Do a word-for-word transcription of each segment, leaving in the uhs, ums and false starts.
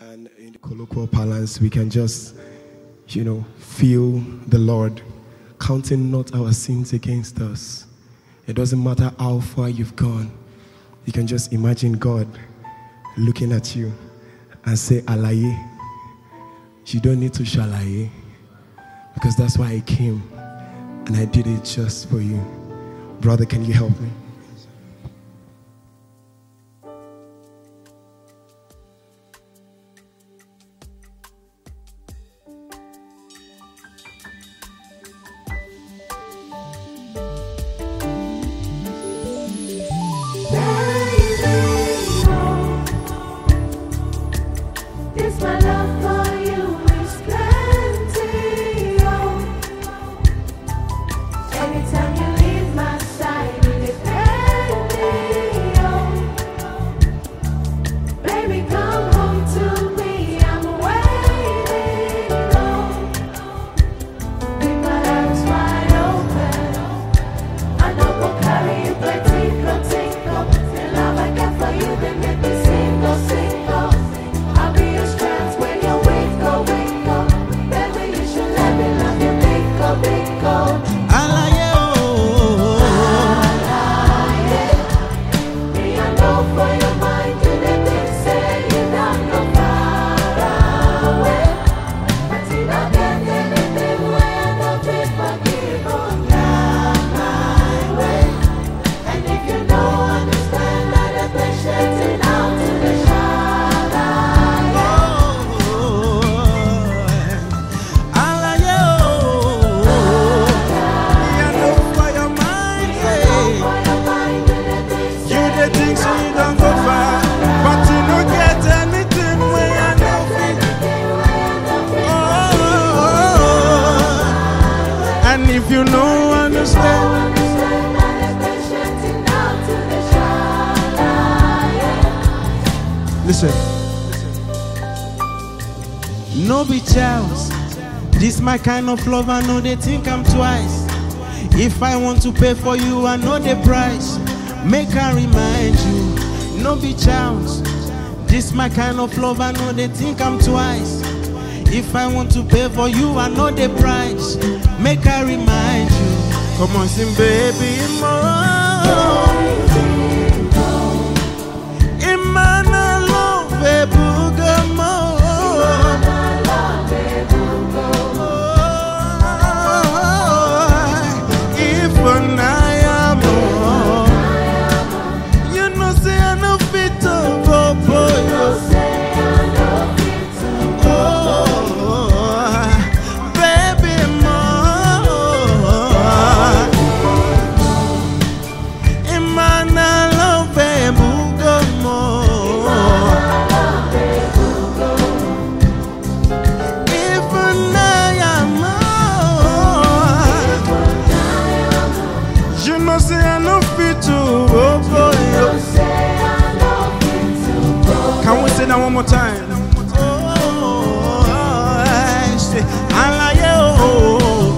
And in the colloquial parlance, we can just, you know, feel the Lord counting not our sins against us. It doesn't matter how far you've gone. You can just imagine God looking at you and say, Alaye. You don't need to shalaye, because that's why I came and I did it just for you. Brother, can you help me? No be chance. This my kind of love, I know they think I'm twice. If I want to pay for you, I know the price. Make I remind you, no be chance. This my kind of love, I know they think I'm twice. If I want to pay for you, I know the price. Make I remind you. Come on, sing, baby, more. Imana love, baby, more. One more time. Oh, I say, I like you.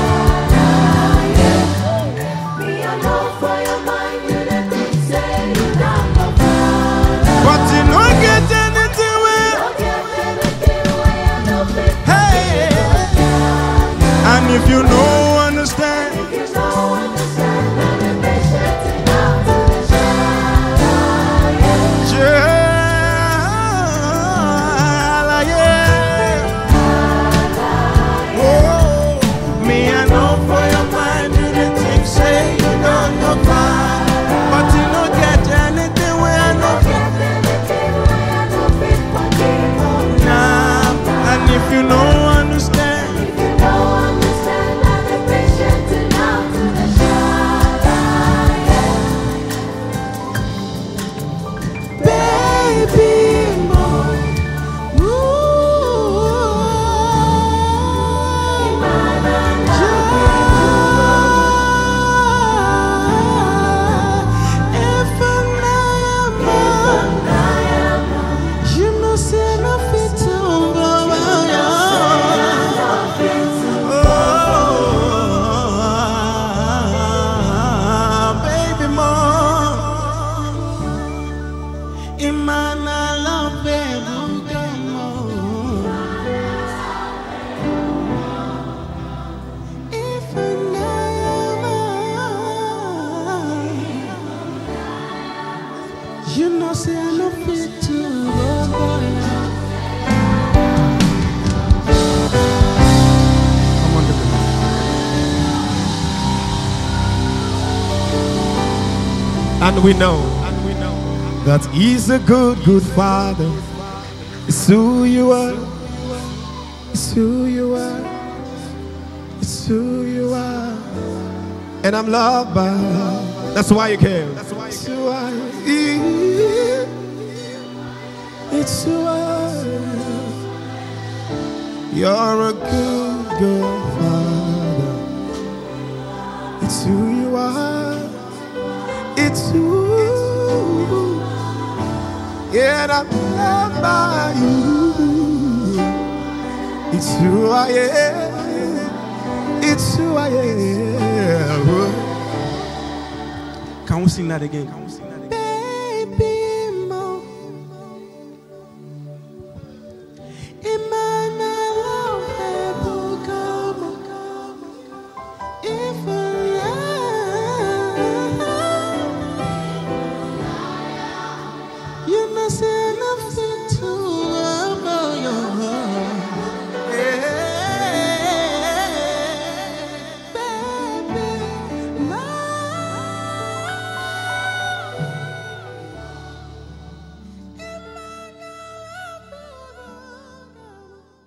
Me, I know for your mind, you let me say you don't know. But you don't get anything where. Don't get anything where I know it. Hey, and if you don't understand, if you don't understand, then they shut it down to the shadow. Yeah. And we know that He's a good, good Father. It's who you are. It's who you are. It's who you are. And I'm loved by love. That's why you came. That's why you came. It's who I am. You're a good, good Father. It's who you are. It's who. Yeah, and I'm loved by you. It's who I am. It's who I am. Can we sing that again? Can we sing that?